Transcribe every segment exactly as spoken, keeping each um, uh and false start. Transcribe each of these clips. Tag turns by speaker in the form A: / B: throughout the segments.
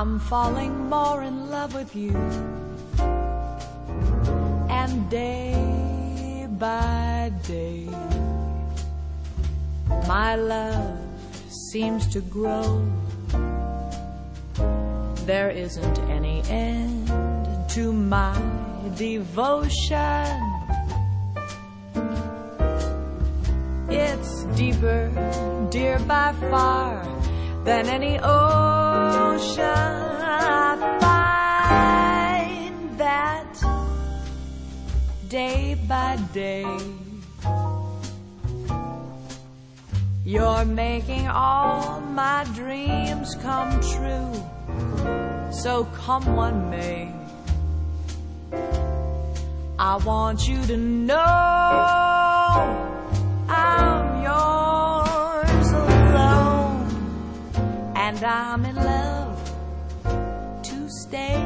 A: I'm falling more in love with you. And day by day, my love seems to grow. There isn't any end to my devotion. It's deeper, dear, by far than any ocean. I find that day by day you're making all my dreams come true. So come what may, I want you to know I'm yours alone, and I'm in love to stay.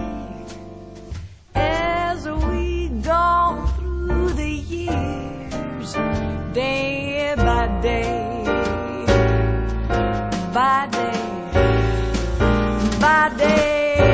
A: As we go through the years, day by day, by day, by day.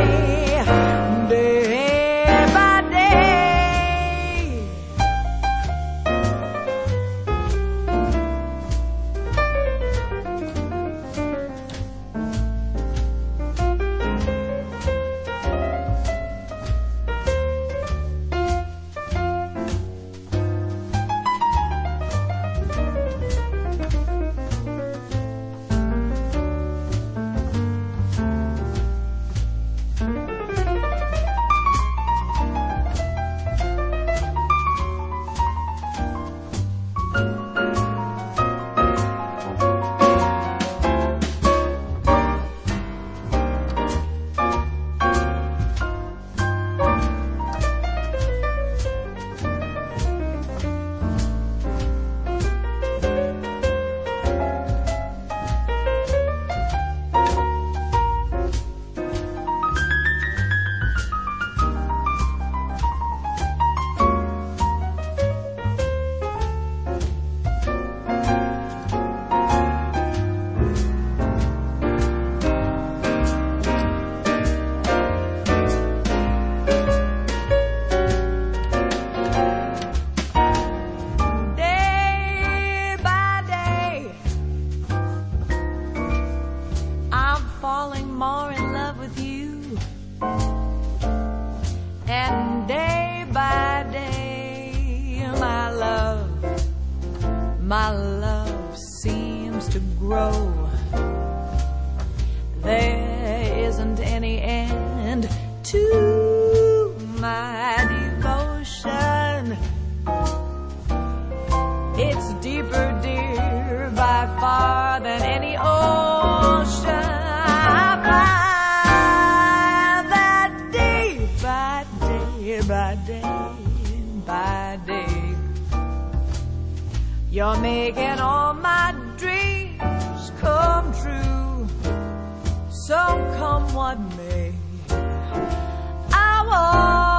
A: Falling more in love with you, and day by day my love, my love seems to grow. There isn't any end to my devotion. It's deeper, dear, by far than any ocean. By day, by day, you're making all my dreams come true. So come what may, I want